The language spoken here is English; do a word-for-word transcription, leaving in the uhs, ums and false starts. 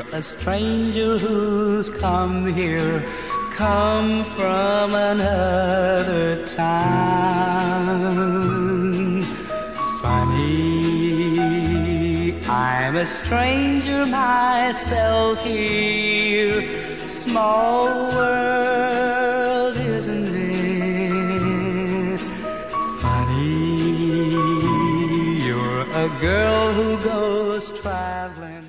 a stranger who's come here, come from another town. Funny, I'm a stranger myself here. Small world, isn't it? Funny, you're a girl who goes traveling.